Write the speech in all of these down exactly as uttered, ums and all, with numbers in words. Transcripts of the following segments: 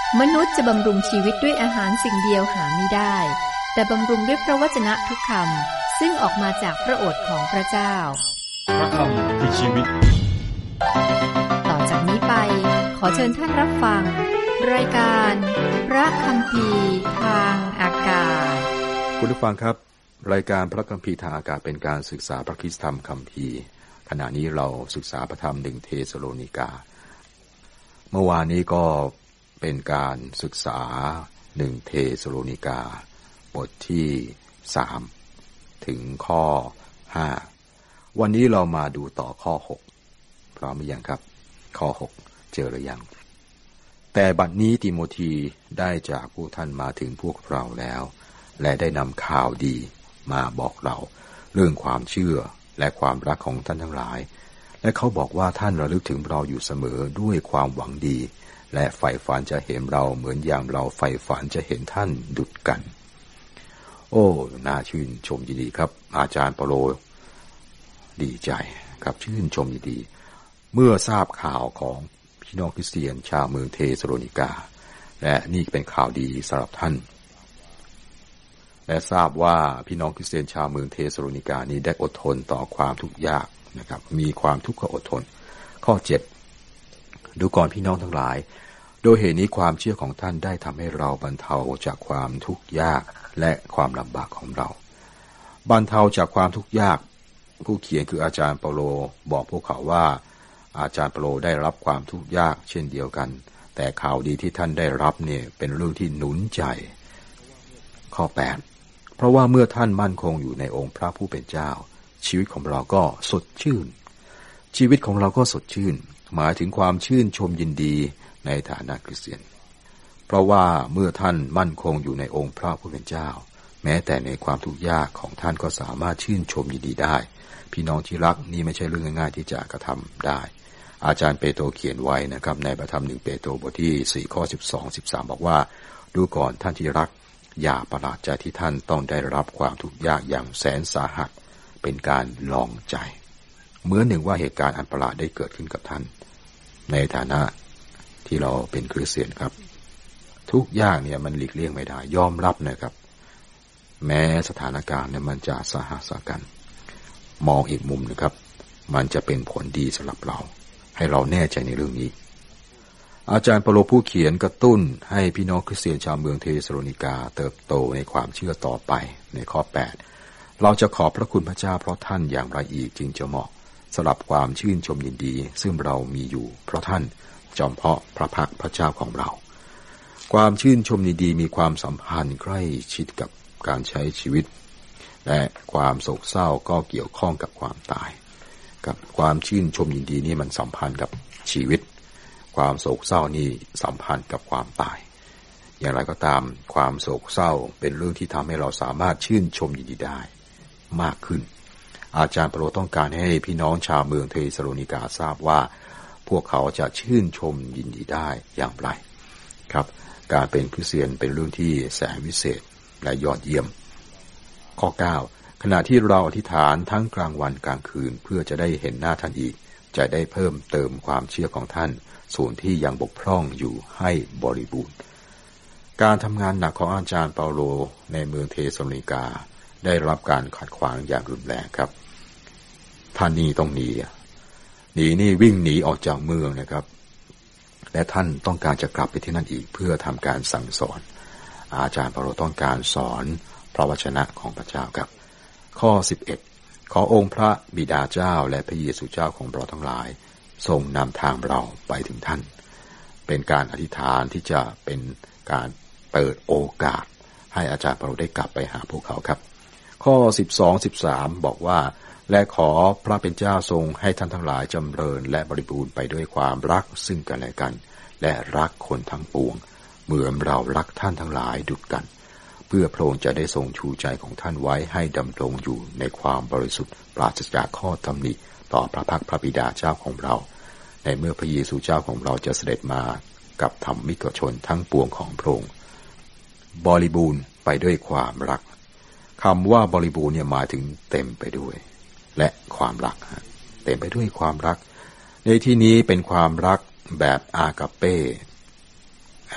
มนุษย์จะบำรุงชีวิตด้วยอาหารสิ่งเดียวหาไม่ได้แต่บำรุงด้วยพระวจนะทุกคำซึ่งออกมาจากพระโอษฐ์ของพระเจ้าพระคำคือชีวิตต่อจากนี้ไปขอเชิญท่านรับฟังรายการพระคัมภีร์ทางอากาศคุณผู้ฟังครับรายการพระคัมภีร์ทางอากาศเป็นการศึกษาพระคริสตธรรมคัมภีร์ขณะนี้เราศึกษาพระธรรมหนึ่งเทสโลนิกาเมื่อวานนี้ก็เป็นการศึกษาหนึ่งเทสโลนิกาบทที่สามถึงข้อห้าวันนี้เรามาดูต่อข้อหกพร้อมหรือยังครับข้อหกเจอหรือยังแต่บัดนี้ติโมธีได้จากพวกท่านมาถึงพวกเราแล้วและได้นำข่าวดีมาบอกเราเรื่องความเชื่อและความรักของท่านทั้งหลายและเขาบอกว่าท่านระลึกถึงเราอยู่เสมอด้วยความหวังดีและใฝ่ฝันจะเห็นเราเหมือนอย่างเราใฝ่ฝันจะเห็นท่านดุจกันโอ้น่าชื่นชมยินดีครับอาจารย์เปาโลดีใจครับชื่นชมยินดีเมื่อทราบข่าวของพี่น้องคริสเตียนชาวเมืองเทสโลนิกาและนี่เป็นข่าวดีสำหรับท่านและทราบว่าพี่น้องคริสเตียนชาวเมืองเทสโลนิกานี้ได้อดทนต่อความทุกข์ยากนะครับมีความทุกข์ก็อดทนข้อเจ็ดดูก่อนพี่น้องทั้งหลายโดยเหตุนี้ความเชื่อของท่านได้ทำให้เราบรรเทาจากความทุกข์ยากและความลำบากของเราบรรเทาจากความทุกข์ยากผู้เขียนคืออาจารย์เปาโลบอกพวกเขาว่าอาจารย์เปาโลได้รับความทุกข์ยากเช่นเดียวกันแต่ข่าวดีที่ท่านได้รับเนี่ยเป็นเรื่องที่หนุนใจข้อแปดเพราะว่าเมื่อท่านมั่นคงอยู่ในองค์พระผู้เป็นเจ้าชีวิตของเราก็สดชื่นชีวิตของเราก็สดชื่นหมายถึงความชื่นชมยินดีในฐานะคริสเตียนเพราะว่าเมื่อท่านมั่นคงอยู่ในองค์พระผู้เป็นเจ้าแม้แต่ในความทุกข์ยากของท่านก็สามารถชื่นชมยินดีได้พี่น้องที่รักนี่ไม่ใช่เรื่องง่ายๆที่จะกระทำได้อาจารย์เปโตรเขียนไว้นะครับในพระธรรมหนึ่งเปโตรบทที่สี่ข้อสิบสอง สิบสามบอกว่าดูก่อนท่านที่รักอย่าประหลาดใจที่ท่านต้องได้รับความทุกข์ยากอย่างแสนสาหัสเป็นการลองใจเหมือนหนึ่งว่าเหตุการณ์อันประหลาดได้เกิดขึ้นกับท่านในฐานะที่เราเป็นคริสเตียนครับทุกอย่างเนี่ยมันหลีกเลี่ยงไม่ได้ยอมรับนะครับแม้สถานการณ์เนี่ยมันจะสาหัสสากันมองอีกมุมนะครับมันจะเป็นผลดีสำหรับเราให้เราแน่ใจในเรื่องนี้อาจารย์เปาโลผู้เขียนกระตุ้นให้พี่น้องคริสเตียนชาวเมืองเทสโลนิกาเติบโตในความเชื่อต่อไปในข้อแปดเราจะขอบพระคุณพระเจ้าเพราะท่านอย่างไรอีกจึงจะเหมาะสำหรับความชื่นชมยินดีซึ่งเรามีอยู่เพราะท่านจอมเพาะพระพักพระเจ้าของเราความชื่นชมยินดีมีความสัมพันธ์ใกล้ชิดกับการใช้ชีวิตและความโศกเศร้าก็เกี่ยวข้องกับความตายกับความชื่นชมยินดีนี่มันสัมพันธ์กับชีวิตความโศกเศร้านี่สัมพันธ์กับความตายอย่างไรก็ตามความโศกเศร้าเป็นเรื่องที่ทำให้เราสามารถชื่นชมยินดีได้มากขึ้นอาจารย์เปาโลต้องการให้พี่น้องชาวเมืองเทสโลนิกาทราบว่าพวกเขาจะชื่นชมยินดีได้อย่างไรครับการเป็นคริสเตียนเป็นเรื่องที่แสนวิเศษและยอดเยี่ยมข้อเก้าขณะที่เราอธิษฐานทั้งกลางวันกลางคืนเพื่อจะได้เห็นหน้าท่านอีกจะได้เพิ่มเติมความเชื่อของท่านส่วนที่ยังบกพร่องอยู่ให้บริบูรณ์การทำงานหนักของอาจารย์เปาโลในเมืองเทสโลนิกาได้รับการขัดขวางอย่างรุนแรงครับท่านนี่ต้องหนีหนีนี่วิ่งหนีออกจากเมืองนะครับและท่านต้องการจะกลับไปที่นั่นอีกเพื่อทำการสั่งสอนอาจารย์เปาโลต้องการสอนพระวจนะของพระเจ้าครับข้อสิบเอ็ดขอองค์พระบิดาเจ้าและพระเยซูเจ้าของเราทั้งหลายทรงนำทางเราไปถึงท่านเป็นการอธิษฐานที่จะเป็นการเปิดโอกาสให้อาจารย์เปาโลได้กลับไปหาพวกเขาครับข้อสิบสอง สิบสามบอกว่าและขอพระเป็นเจ้าทรงให้ท่านทั้งหลายจำเริญและบริบูรณ์ไปด้วยความรักซึ่งกันและกันและรักคนทั้งปวงเหมือนเรารักท่านทั้งหลายดุจกันเพื่อพระองค์จะได้ทรงชูใจของท่านไว้ให้ดำรงอยู่ในความบริสุทธิ์ปราศจากข้อตำหนิต่อพระพักพระบิดาเจ้าของเราในเมื่อพระเยซูเจ้าของเราจะเสด็จมากับธรรมิกชนทั้งปวงของพระองค์บริบูรณ์ไปด้วยความรักคำว่าบริบูรณ์เนี่ยหมายถึงเต็มไปด้วยและความรักเต็มไปด้วยความรักในที่นี้เป็นความรักแบบอากาเป้อ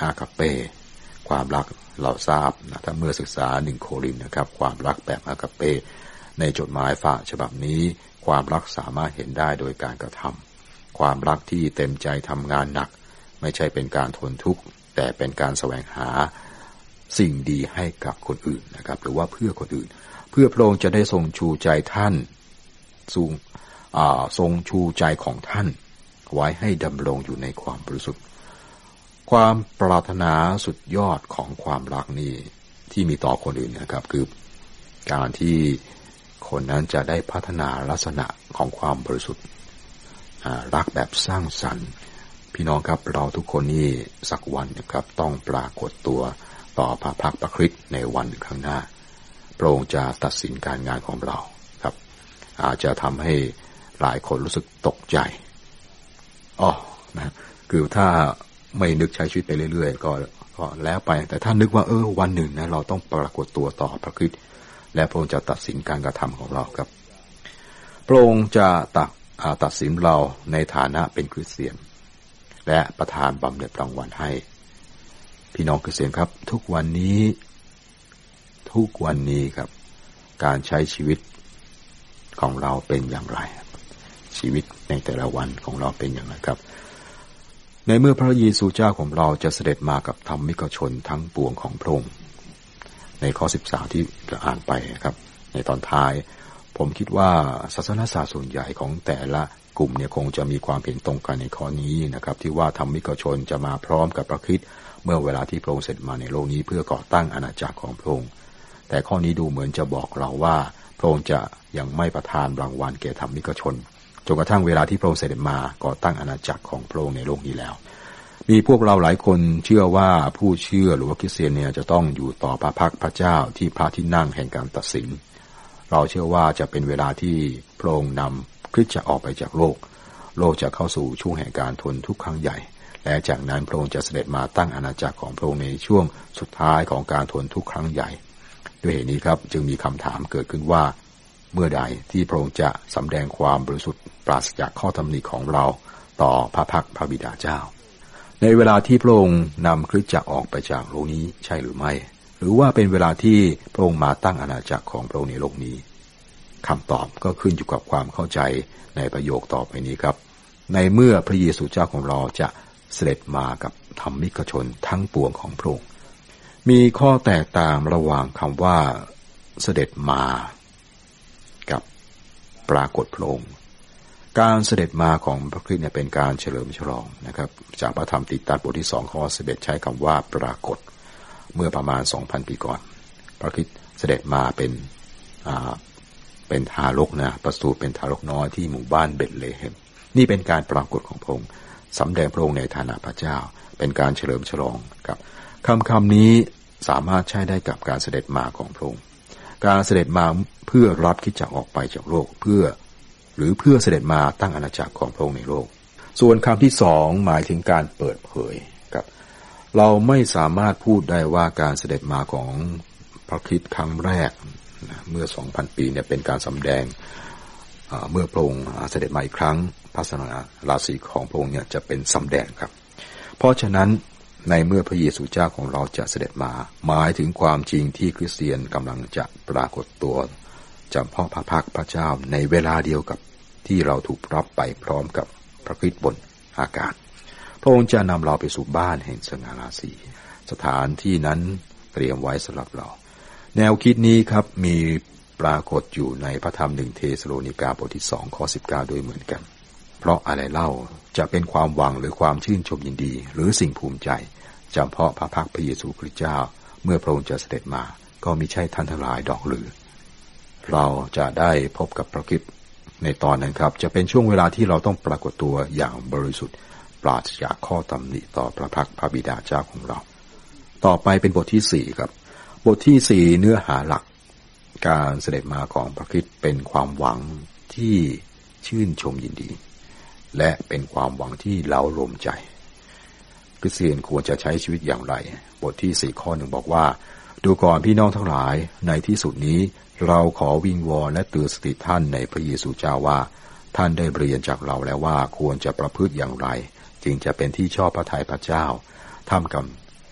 อาคาเป้ความรักเราทราบนะถ้าเมื่อศึกษาหนึ่งโครินธ์นะครับความรักแบบอาคาเป้ในจดหมายฝากฉบับนี้ความรักสามารถเห็นได้โดยการกระทำความรักที่เต็มใจทำงานหนักไม่ใช่เป็นการทนทุกข์แต่เป็นการแสวงหาสิ่งดีให้กับคนอื่นนะครับหรือว่าเพื่อคนอื่นเพื่อพระองค์จะได้ทรงชูใจท่านทรงทรงชูใจของท่านไว้ให้ดำรงอยู่ในความบริสุทธิ์ความปรารถนาสุดยอดของความรักนี่ที่มีต่อคนอื่นนะครับคือการที่คนนั้นจะได้พัฒนาลักษณะของความบริสุทธิ์รักแบบสร้างสรรค์พี่น้องครับเราทุกคนนี่สักวันนะครับต้องปรากฏตัวต่อพระพักตร์พระคริสต์ในวันข้างหน้าพระองค์จะตัดสินการงานของเราครับอาจจะทำให้หลายคนรู้สึกตกใจอ๋อนะคือถ้าไม่นึกใช้ชีวิตไปเรื่อยๆก็ก็แล้วไปแต่ถ้านึกว่าเออวันหนึ่งนะเราต้องปรากฏตัวต่อพระคริสต์และพระองค์จะตัดสินการกระทำของเราครับพระองค์จะตัดตัดสินเราในฐานะเป็นคริสเตียนและประทานบำเหน็จรางวัลให้พี่น้องคริสเตียนครับทุกวันนี้ทุกวันนี้ครับการใช้ชีวิตของเราเป็นอย่างไรชีวิตในแต่ละวันของเราเป็นอย่างไรครับในเมื่อพระเยซูเจ้าของเราจะเสด็จมากับธรรมิกชนทั้งปวงของพระองค์ในข้อสิบสามที่จะอ่านไปครับในตอนท้ายผมคิดว่าศาสนศาสตร์ส่วนใหญ่ของแต่ละกลุ่มเนี่ยคงจะมีความเห็นตรงกันในข้อนี้นะครับที่ว่าธรรมิกชนจะมาพร้อมกับพระคริสต์เมื่อเวลาที่พระองค์เสด็จมาในโลกนี้เพื่อก่อตั้งอาณาจักรของพระองค์แต่ข้อนี้ดูเหมือนจะบอกเราว่าพระองค์จะยังไม่ประทานรางวัลแก่ธรรมิกชนจนกระทั่งเวลาที่พระองค์เสด็จมาก่อตั้งอาณาจักรของพระองค์ในโลกนี้แล้วมีพวกเราหลายคนเชื่อว่าผู้เชื่อหรือว่าคริสเตียนเนี่ยจะต้องอยู่ต่อพระพักพระเจ้าที่พระที่นั่งแห่งการตัดสินเราเชื่อว่าจะเป็นเวลาที่พระองค์นำคริสตจักรออกไปจากโลกโลกจะเข้าสู่ช่วงแห่งการทนทุกข์ครั้งใหญ่และจากนั้นพระองค์จะเสด็จมาตั้งอาณาจักรของพระองค์ในช่วงสุดท้ายของการทนทุกข์ครั้งใหญ่ด้วยเหตุนี้ครับจึงมีคำถามเกิดขึ้นว่าเมื่อใดที่พระองค์จะสำแดงความบริสุทธิ์ปราศจากข้อตำหนิของเราต่อพระพักพระบิดาเจ้าในเวลาที่พระองค์นำคริสตจักรออกไปจากโลกนี้ใช่หรือไม่หรือว่าเป็นเวลาที่พระองค์มาตั้งอาณาจักรของพระองค์ในโลกนี้คำตอบก็ขึ้นอยู่กับความเข้าใจในประโยคต่อไปนี้ครับในเมื่อพระเยซูเจ้าของเราจะเสด็จมากับธรรมิกชนทั้งปวงของพระองค์มีข้อแตกต่างระหว่างคำว่าเสด็จมากับปรากฏพระองค์การเสด็จมาของพระคริสต์เนี่ยเป็นการเฉลิมฉลองนะครับจากพระธรรมติตัสบทที่สองข้อสิบเอ็ดใช้คำว่าปรากฏเมื่อประมาณ สองพัน ปีก่อนพระคริสต์เสด็จมาเป็นอ่าเป็นทารกนะประสูติเป็นทารกน้อยที่หมู่บ้านเบธเลเฮมนี่เป็นการปรากฏของพระองค์สำแดงพระองค์ในฐานะพระเจ้าเป็นการเฉลิมฉลองครับคำคำนี้สามารถใช้ได้กับการเสด็จมาของพระองค์การเสด็จมาเพื่อรับคริสตจักรออกไปจากโลกเพื่อหรือเพื่อเสด็จมาตั้งอาณาจักรของพระองค์ในโลกส่วนคำที่สองหมายถึงการเปิดเผยครับเราไม่สามารถพูดได้ว่าการเสด็จมาของพระคริสต์ครั้งแรกเมื่อ สองพัน ปีเนี่ยเป็นการสำแดงเมื่อพระองค์เสด็จมาอีกครั้งพระศาสนาราศีของพระองค์เนี่ยจะเป็นสำแดงครับเพราะฉะนั้นในเมื่อพระเยซูเจ้าของเราจะเสด็จมาหมายถึงความจริงที่คริสเตียนกำลังจะปรากฏตัวจำเพาะพระพักพระเจ้าในเวลาเดียวกับที่เราถูกรับไปพร้อมกับพระคริสต์บนอากาศพระองค์จะนำเราไปสู่บ้านแห่งสง่าราศีสถานที่นั้นเตรียมไว้สำหรับเราแนวคิดนี้ครับมีปรากฏอยู่ในพระธรรมหนึ่งเทสโลนิกาบทที่สองข้อสิบเก้าด้วยเหมือนกันเพราะอะไรเล่าจะเป็นความหวังหรือความชื่นชมยินดีหรือสิ่งภูมิใจจำเพาะพระพักพระเยซูคริสต์เจ้าเมื่อพระองค์จะเสด็จมาก็มิใช่ท่านทั้งหลายดอกหรือเราจะได้พบกับพระคริสต์ในตอนนั้นครับจะเป็นช่วงเวลาที่เราต้องปรากฏตัวอย่างบริสุทธิ์ปราศจากข้อตำหนิต่อพระพักพระบิดาเจ้าของเราต่อไปเป็นบทที่สี่ครับบทที่สี่เนื้อหาหลักการเสด็จมาของพระคริสต์เป็นความหวังที่ชื่นชมยินดีและเป็นความหวังที่เล้าโลมใจคริสเตียนควรจะใช้ชีวิตอย่างไรบทที่สี่ข้อหนึ่งบอกว่าดูก่อนพี่น้องทั้งหลายในที่สุดนี้เราขอวิงวอนและเตือนสติท่านในพระเยซูเจ้าว่าท่านได้เรียนจากเราแล้วว่าควรจะประพฤติอย่างไรจึงจะเป็นที่ชอบพระทัยพระเจ้าท่ามกลาง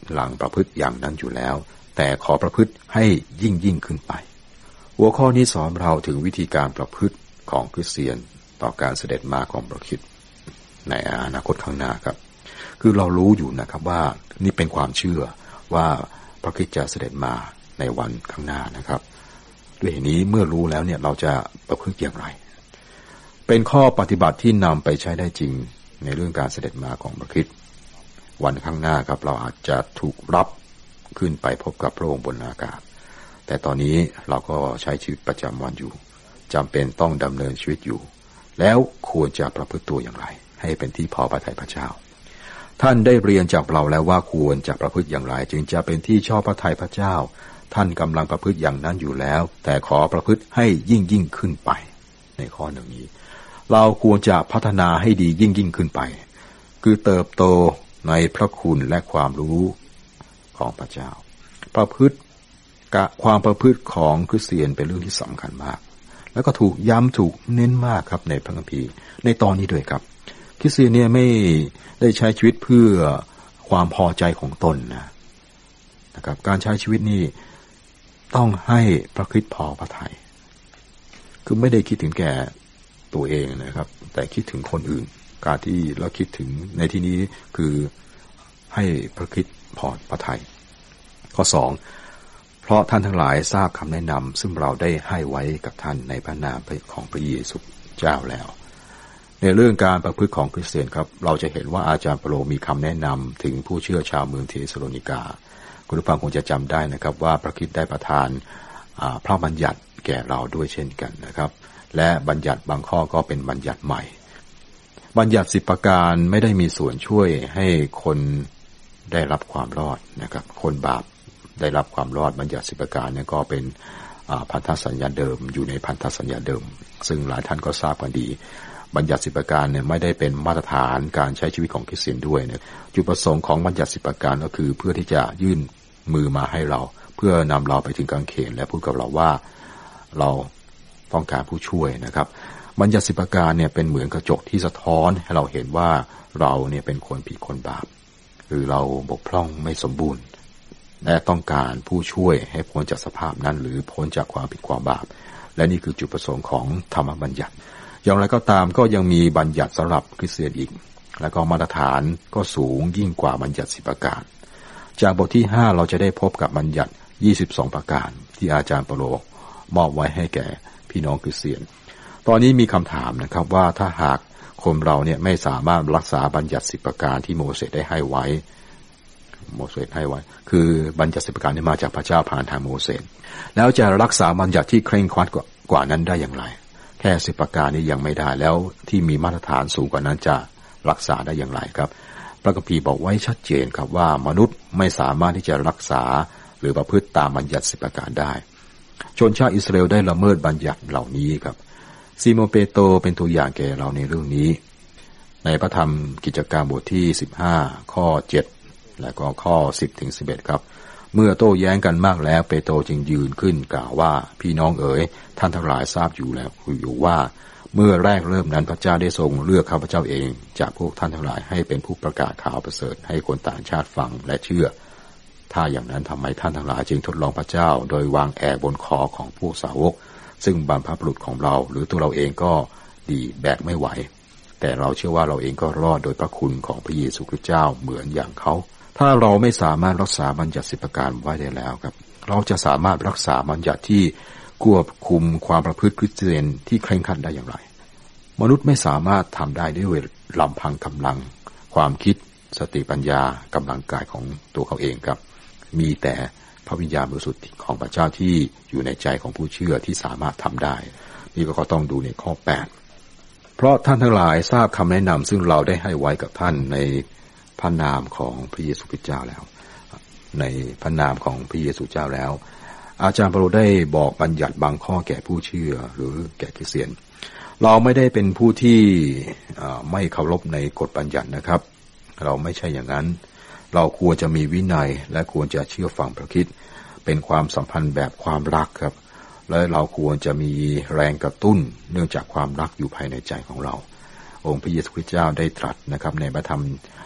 หลังประพฤติอย่างนั้นอยู่แล้วแต่ขอประพฤติให้ยิ่งยิ่งขึ้นไปหัวข้อนี้สอนเราถึงวิธีการประพฤติของคริสเตียนต่อการเสด็จมาของพระคริสต์ในอนาคตข้างหน้าครับคือเรารู้อยู่นะครับว่านี่เป็นความเชื่อว่าพระคริสต์จะเสด็จมาในวันข้างหน้านะครับด้วยเหตุนี้เมื่อรู้แล้วเนี่ยเราจะประพฤติอย่างไรเป็นข้อปฏิบัติที่นำไปใช้ได้จริงในเรื่องการเสด็จมาของพระคริสต์วันข้างหน้าครับเราอาจจะถูกรับขึ้นไปพบกับพระองค์บนอากาศแต่ตอนนี้เราก็ใช้ชีวิตประจำวันอยู่จำเป็นต้องดำเนินชีวิตอยู่แล้วควรจะประพฤติตัวอย่างไรให้เป็นที่พอพระทัยพระเจ้าท่านได้เรียนจากเราแล้วว่าควรจะประพฤติอย่างไรจึงจะเป็นที่ชอบพระทัยพระเจ้าท่านกำลังประพฤติอย่างนั้นอยู่แล้วแต่ขอประพฤติให้ยิ่งยิ่งขึ้นไปในข้อหนึ่งนี้เราควรจะพัฒนาให้ดียิ่งยิ่งขึ้นไปคือเติบโตในพระคุณและความรู้ของพระเจ้าประพฤติความประพฤติของคริสเตียนเป็นเรื่องที่สำคัญมากแล้วก็ถูกย้ำถูกเน้นมากครับในพระคัมภีร์ในตอนนี้ด้วยครับคริสเตียนเนี่ยไม่ได้ใช้ชีวิตเพื่อความพอใจของตนนะนะครับการใช้ชีวิตนี่ต้องให้พระคริสต์พอพระทัยคือไม่ได้คิดถึงแก่ตัวเองนะครับแต่คิดถึงคนอื่นการที่เราคิดถึงในที่นี้คือให้พระคริสต์พอพระทัยข้อสองเพราะท่านทั้งหลายทราบคำแนะนำซึ่งเราได้ให้ไว้กับท่านในพระนามของพระเยซูเจ้าแล้วในเรื่องการประพฤติของคริสเตียนครับเราจะเห็นว่าอาจารย์เปโตรมีคำแนะนำถึงผู้เชื่อชาวเมืองเทสโลนิกาคุณผู้ฟังคงจะจำได้นะครับว่าพระคริสต์ได้ประทานพระบัญญัติแก่เราด้วยเช่นกันนะครับและบัญญัติบางข้อก็เป็นบัญญัติใหม่บัญญัติสิบประการไม่ได้มีส่วนช่วยให้คนได้รับความรอดนะครับคนบาปได้รับความรอดบัญญัติสิบประการเนี่ยก็เป็นพันธสัญญาเดิมอยู่ในพันธสัญญาเดิมซึ่งหลายท่านก็ทราบกันดีบัญญัติสิบประการเนี่ยไม่ได้เป็นมาตรฐานการใช้ชีวิตของคริสเตียนด้วยเนี่ยจุดประสงค์ของบัญญัติสิบประการก็คือเพื่อที่จะยื่นมือมาให้เราเพื่อนำเราไปถึงกางเขนและพูดกับเราว่าเราต้องการผู้ช่วยนะครับบัญญัติสิบประการเนี่ยเป็นเหมือนกระจกที่สะท้อนให้เราเห็นว่าเราเนี่ยเป็นคนผิดคนบาปหรือเราบกพร่องไม่สมบูรณ์และต้องการผู้ช่วยให้พ้นจากสภาพนั้นหรือพ้นจากความผิดความบาปและนี่คือจุดประสงค์ของธรรมบัญญัติอย่างไรก็ตามก็ยังมีบัญญัติสำหรับคริสเตียนอีกและก็มาตรฐานก็สูงยิ่งกว่าบัญญัติสิบประการจากบทที่ห้าเราจะได้พบกับบัญญัติยี่สิบสองประการที่อาจารย์เปโตรมอบไว้ให้แก่พี่น้องคริสเตียนตอนนี้มีคำถามนะครับว่าถ้าหากคนเราเนี่ยไม่สามารถรักษาบัญญัติสิบประการที่โมเสสได้ให้ไว้โมเสสให้ไว้คือบัญญัติสิบประการที่มาจากพระเจ้าผ่านทางโมเสสแล้วจะรักษาบัญญัติที่เคร่งครัดกว่ากว่านั้นได้อย่างไรแค่สิบประการนี้ยังไม่ได้แล้วที่มีมาตรฐานสูงกว่านั้นจะรักษาได้อย่างไรครับพระคัมภีร์บอกไว้ชัดเจนครับว่ามนุษย์ไม่สามารถที่จะรักษาหรือประพฤติตามบัญญัติสิบประการได้ชนชาติอิสราเอลได้ละเมิดบัญญัติเหล่านี้ครับซีโมนเปโตรเป็นตัวอย่างแก่เราในเรื่องนี้ในพระธรรมกิจการบทที่สิบห้าข้อเจ็ดและก็ข้อสิบถึงสิบเอ็ดครับเมื่อโต้แย้งกันมากแล้วเปโตรจึงยืนขึ้นกล่าวว่าพี่น้องเอ๋ยท่านทั้งหลายทราบอยู่แล้วอยู่ว่าเมื่อแรกเริ่มนั้นพระเจ้าได้ทรงเลือกข้าพเจ้าเองจากพวกท่านทั้งหลายให้เป็นผู้ประกาศข่าวประเสริฐให้คนต่างชาติฟังและเชื่อถ้าอย่างนั้นทำไมท่านทั้งหลายจึงทดลองพระเจ้าโดยวางแอกบนคอของพวกสาวกซึ่งบรรพบุรุษของเราหรือตัวเราเองก็ดีแบกไม่ไหวแต่เราเชื่อว่าเราเองก็รอดโดยพระคุณของพระเยซูคริสต์เจ้าเหมือนอย่างเขาถ้าเราไม่สามารถรักษาบัญญัติสิบประการไว้ได้แล้วครับเราจะสามารถรักษาบัญญัติที่ควบคุมความประพฤติคริสเตียนที่เคร่งครัดได้อย่างไรมนุษย์ไม่สามารถทำได้ด้วยลำพังกำลังความคิดสติปัญญากำลังกายของตัวเขาเองครับมีแต่พระวิญญาณบริสุทธิ์ของพระเจ้าที่อยู่ในใจของผู้เชื่อที่สามารถทำได้นี่ก็ต้องดูในข้อแปดเพราะท่านทั้งหลายทราบคำแนะนำซึ่งเราได้ให้ไว้กับท่านในพระนามของพระเยซูคริสต์เจ้าแล้วในพระนามของพระเยซูเจ้าแล้วอาจารย์เปโตรได้บอกบัญญัติบางข้อแก่ผู้เชื่อหรือแก่คริสเตียนเราไม่ได้เป็นผู้ที่ไม่เคารพในกฎบัญญัตินะครับเราไม่ใช่อย่างนั้นเราควรจะมีวินัยและควรจะเชื่อฟังพระคริสต์เป็นความสัมพันธ์แบบความรักครับและเราควรจะมีแรงกระตุ้นเนื่องจากความรักอยู่ภายในใจของเราองค์พระเยซูคริสต์เจ้าได้ตรัสนะครับในพระธรรม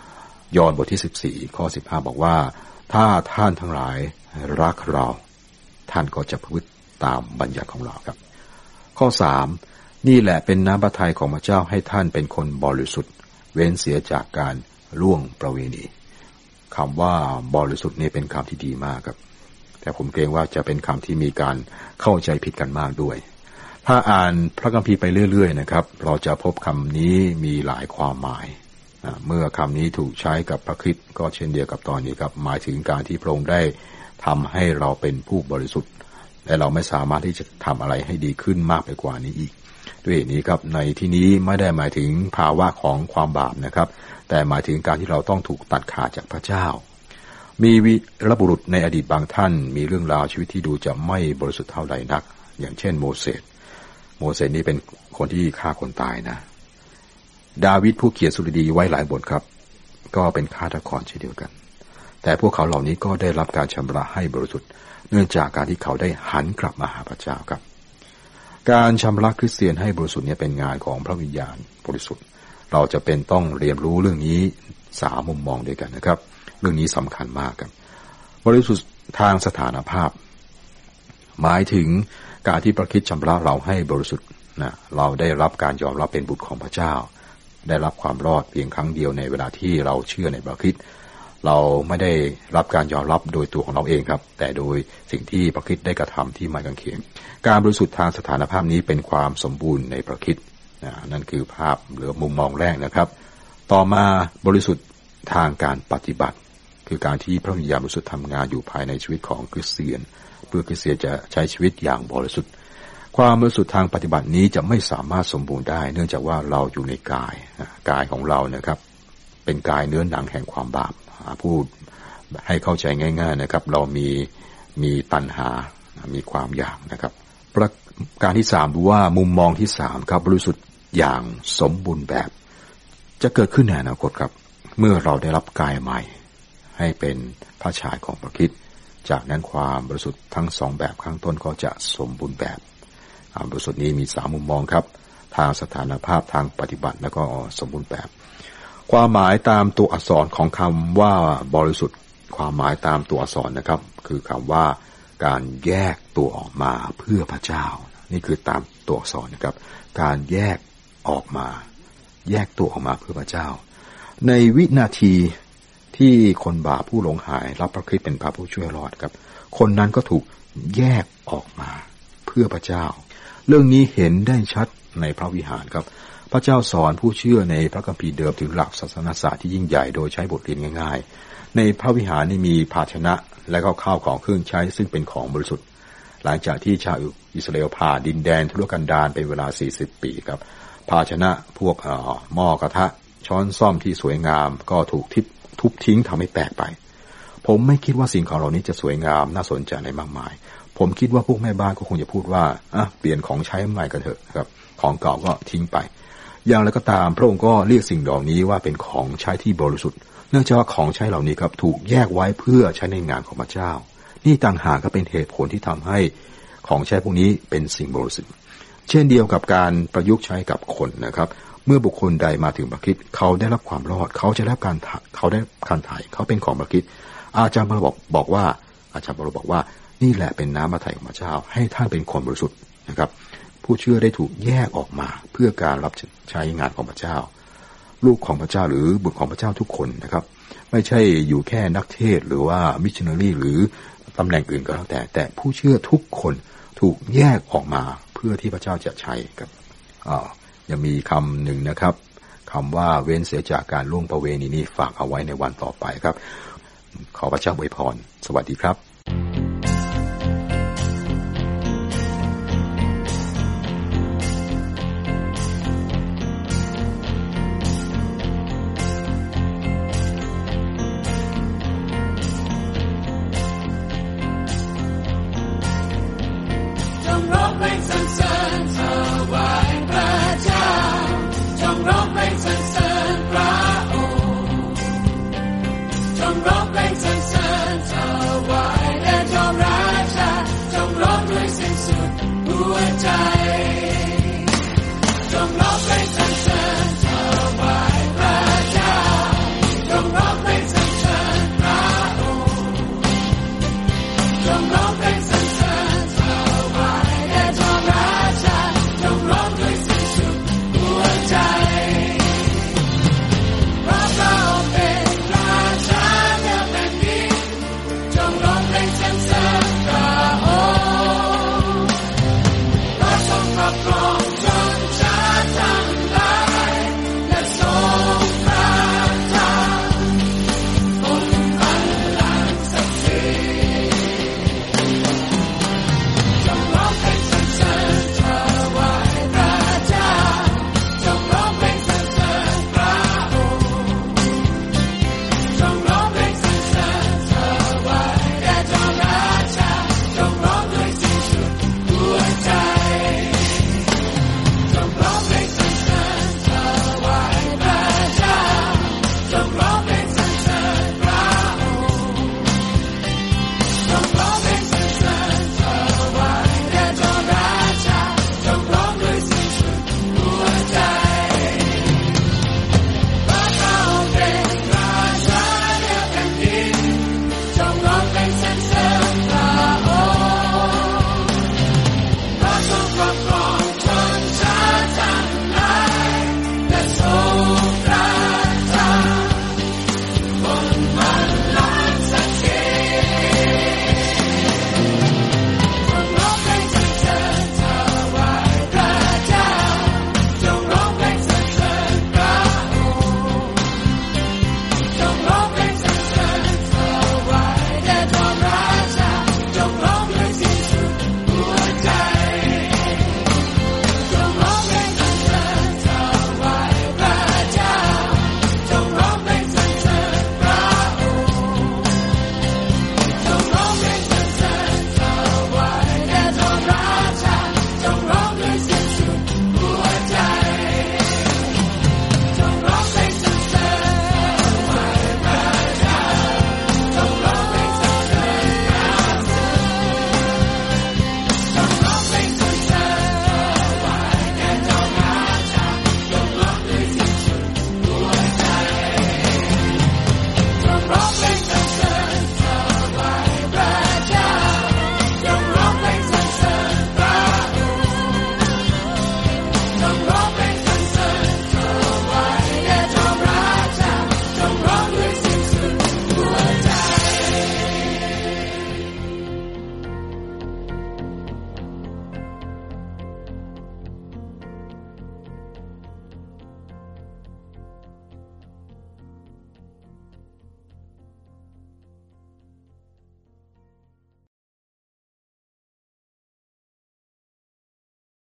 ยอห์นบทที่สิบสี่ข้อสิบห้าบอกว่าถ้าท่านทั้งหลายรักเราท่านก็จะประพฤติตามบัญญัติของเราครับข้อสามนี่แหละเป็นน้ำพระทัยของพระเจ้าให้ท่านเป็นคนบริสุทธิ์เว้นเสียจากการล่วงประเวณีคำว่าบริสุทธิ์นี่เป็นคำที่ดีมากครับแต่ผมเกรงว่าจะเป็นคำที่มีการเข้าใจผิดกันมากด้วยถ้าอ่านพระคัมภีร์ไปเรื่อยๆนะครับเราจะพบคำนี้มีหลายความหมายเมื่อคำนี้ถูกใช้กับพระคริสต์ก็เช่นเดียวกับตอนนี้ครับหมายถึงการที่พระองค์ได้ทำให้เราเป็นผู้บริสุทธิ์และเราไม่สามารถที่จะทำอะไรให้ดีขึ้นมากไปกว่านี้อีกด้วยเหตุนี้ครับในที่นี้ไม่ได้หมายถึงภาวะของความบาปนะครับแต่หมายถึงการที่เราต้องถูกตัดขาดจากพระเจ้ามีวีรบุรุษในอดีตบางท่านมีเรื่องราวชีวิตที่ดูจะไม่บริสุทธิ์เท่าใดนักอย่างเช่นโมเสสโมเสสนี้เป็นคนที่ฆ่าคนตายนะดาวิดผู้เขียนสุรดีไว้หลายบทครับก็เป็นฆาตกรเช่นเดียวกันแต่พวกเขาเหล่านี้ก็ได้รับการชำระให้บริสุทธิ์เนื่องจากการที่เขาได้หันกลับมาหาพระเจ้าครับการชำระคริสเตียนให้บริสุทธิ์นี้เป็นงานของพระวิญญาณบริสุทธิ์เราจะเป็นต้องเรียนรู้เรื่องนี้สามมุมมองด้วยกันนะครับเรื่องนี้สำคัญมากครับบริสุทธิ์ทางสถานภาพหมายถึงการที่พระคริสต์ชำระเราให้บริสุทธิ์นะเราได้รับการยอมรับเป็นบุตรของพระเจ้าได้รับความรอดเพียงครั้งเดียวในเวลาที่เราเชื่อในพระคริสต์เราไม่ได้รับการยอมรับโดยตัวของเราเองครับแต่โดยสิ่งที่พระคริสต์ได้กระทำที่ไม้กางเขนการบริสุทธิ์ทางสถานภาพนี้เป็นความสมบูรณ์ในพระคริสต์นั่นคือภาพหรือมุมมองแรกนะครับต่อมาบริสุทธิ์ทางการปฏิบัติคือการที่พระวิญญาณบริสุทธิ์ทำงานอยู่ภายในชีวิตของคริสเตียนเพื่อคริสเตียนจะใช้ชีวิตอย่างบริสุทธิ์ความบริสุทธิ์ทางปฏิบัตินี้จะไม่สามารถสมบูรณ์ได้เนื่องจากว่าเราอยู่ในกายกายของเรานะครับเป็นกายเนื้อหนังแห่งความบาปพูดให้เข้าใจง่ายๆนะครับเรามีมีตัณหามีความอยากนะครับประการที่สามดูว่ามุมมองที่สามครับบริสุทธิ์อย่างสมบูรณ์แบบจะเกิดขึ้นในอนาคตครับเมื่อเราได้รับกายใหม่ให้เป็นพระฉายของพระคริสต์จากนั้นความบริสุทธิ์ทั้งสองแบบข้างต้นก็จะสมบูรณ์แบบความบริสุทธิ์นี้มีสามมุมมองครับทางสถานภาพทางปฏิบัติแล้วก็สมบูรณ์แบบความหมายตามตัวอักษรของคำว่าบริสุทธิ์ความหมายตามตัวอักษรนะครับคือคำว่าการแยกตัวออกมาเพื่อพระเจ้านี่คือตามตัวอักษรนะครับการแยกออกมาแยกตัวออกมาเพื่อพระเจ้าในวินาทีที่คนบาปผู้หลงหายรับพระคริสต์เป็นพระผู้ช่วยรอดครับคนนั้นก็ถูกแยกออกมาเพื่อพระเจ้าเรื่องนี้เห็นได้ชัดในพระวิหารครับพระเจ้าสอนผู้เชื่อในพระคัมภีร์เดิมถึงหลักศาสนศาสตร์ที่ยิ่งใหญ่โดยใช้บทเรียนง่ายๆในพระวิหารนี่มีภาชนะและก็ข้าวของเครื่องใช้ซึ่งเป็นของบริสุทธิ์หลังจากที่ชาวอิสราเอลผ่านดินแดนทุรกันดารเป็นเวลาสี่สิบปีครับภาชนะพวกเอ่อหม้อกระทะช้อนส้อมที่สวยงามก็ถูกทิบทุบทิ้งทำให้แตกไปผมไม่คิดว่าสิ่งของเหล่านี้จะสวยงามน่าสนใจในมากมายผมคิดว่าพวกแม่บ้านก็คงจะพูดว่าอ่ะเปลี่ยนของใช้ใหม่กันเถอะครับของเก่าก็ทิ้งไปอย่างไรก็ตามพระองค์ก็เรียกสิ่งเหล่านี้ว่าเป็นของใช้ที่บริสุทธิ์เนื่องจากว่าของใช้เหล่านี้ครับถูกแยกไว้เพื่อใช้ในงานของพระเจ้านี่ต่างหากก็เป็นเหตุผลที่ทำให้ของใช้พวกนี้เป็นสิ่งบริสุทธิ์เช่นเดียวกับการประยุกต์ใช้กับคนนะครับเมื่อบุคคลใดมาถึงพระคริสต์เขาได้รับความรอดเขาจะได้รับการเขาได้การไถ่เขาเป็นของพระคริสต์อาจารย์เราบอกบอกว่าอาจารย์เราบอกว่านี่แหละเป็นน้ำพระทัยของพระเจ้าให้ท่านเป็นคนบริสุทธิ์นะครับผู้เชื่อได้ถูกแยกออกมาเพื่อการรับใช้งานของพระเจ้าลูกของพระเจ้าหรือบุตรของพระเจ้าทุกคนนะครับไม่ใช่อยู่แค่นักเทศหรือว่ามิชชันนารีหรือตำแหน่งอื่นก็แล้วแต่แต่ผู้เชื่อทุกคนถูกแยกออกมาเพื่อที่พระเจ้าจะใช้ครับอ่ายังมีคำหนึ่งนะครับคำว่าเว้นเสียจากการล่วงประเวณีนี้ฝากเอาไว้ในวันต่อไปครับขอพระเจ้าอวยพรสวัสดีครับหัวใจ